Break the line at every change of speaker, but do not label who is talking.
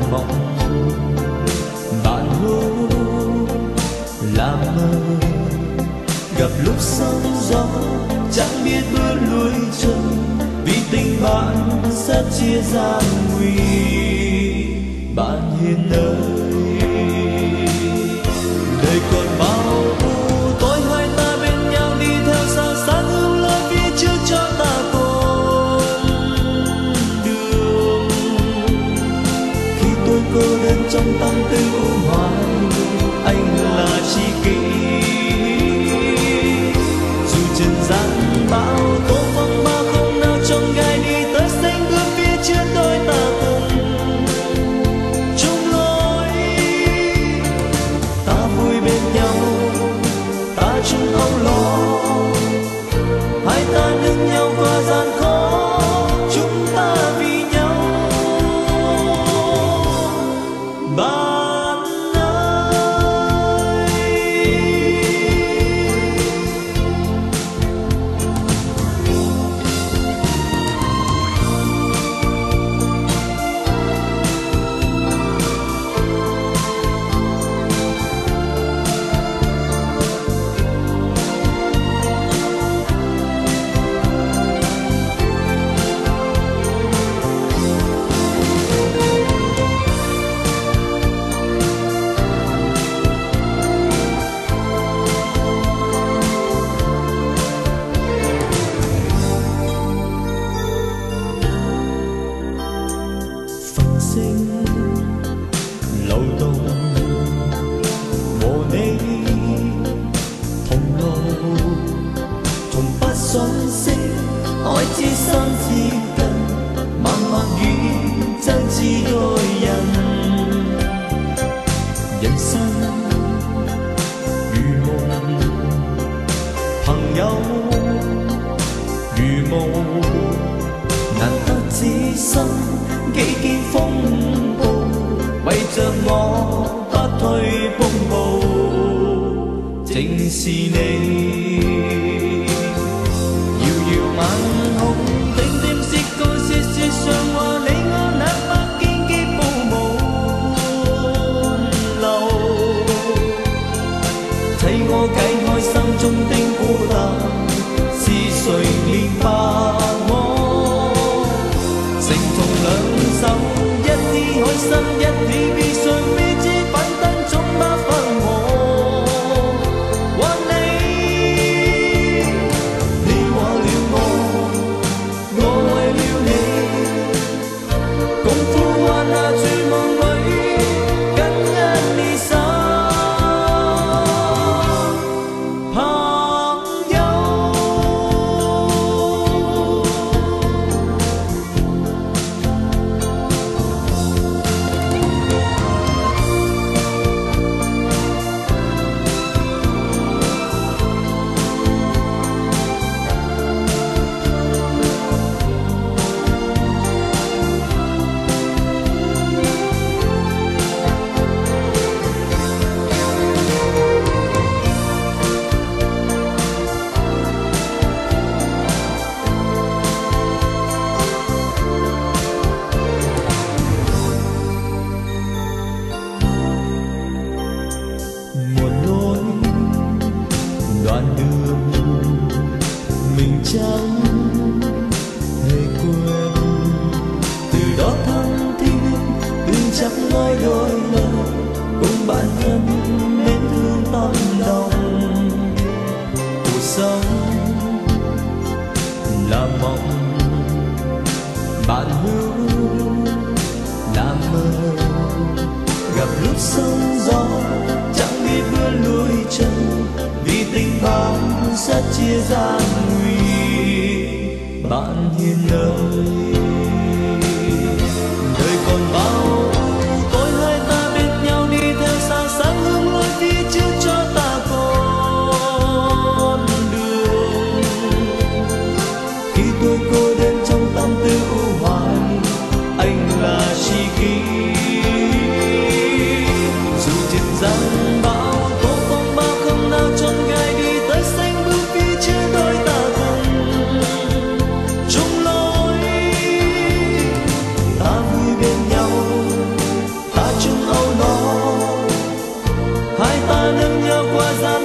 mộng, bạn hữu là mơ. Gặp lúc sóng gió chẳng biết bước lui chân, vì tình bạn sẽ chia gian nguy. Bạn hiền ơi, đời còn bao u tối, hai ta bên nhau đi theo sao sáng hướng lối phía trước cho ta con đường. Khi tôi cô đơn trong tâm tư u hoài, anh là tri kỷ. Dù trần gian bão tố phong ba không nào trong gai đi tới xanh bước phía trước đôi ta cùng chung lối. Ta vui bên nhau, ta chung âu lo, hai ta nâng nhau qua gian khó, chúng ta vì nhau. Bạn ơi, phần sinh lâu tông mồ nê thông lâu thông bắt xoắn xích hỏi chi san chi cần mang mang ghi chân chi đôi dần nhân sinh如夢朋友如霧難得知心幾經風暴，為着我不退步步，正是你。遙遙晚空，點點雪糕，雪雪上話你我那北京肌膚滿流，替我解開心中的孤單，是誰憐白我？成同兩手，一啲開心，一啲悲傷，未知粉燈總不分我。還你話了我為了你，共呼喚那絕望裏，緊握你手。Đoạn đường mình chẳng hề quên, từ đó thân thiết đừng chẳng nói đôi lời, cùng bạn thân mến thương tâm lòng. Cuộc sống là mộng, bạn hữu là mơ. Gặp lúc sóng gió chẳng biết bước lui chân, vì tình bạn sẽ chia gian nguy. Bạn hiền ơi, đời còn bao tối, hai ta bên nhau đi theo sao sáng hướng lối phía trước cho ta con đường. Khi tôi cô đơn trong tâm tư u hoài, anh là tri kỷ. Dù trần gian bão tố phong bao không nào trong gai đi tới xanh bước phía trước đôi ta cùng chung lối. Ta vui bên nhau, qua giá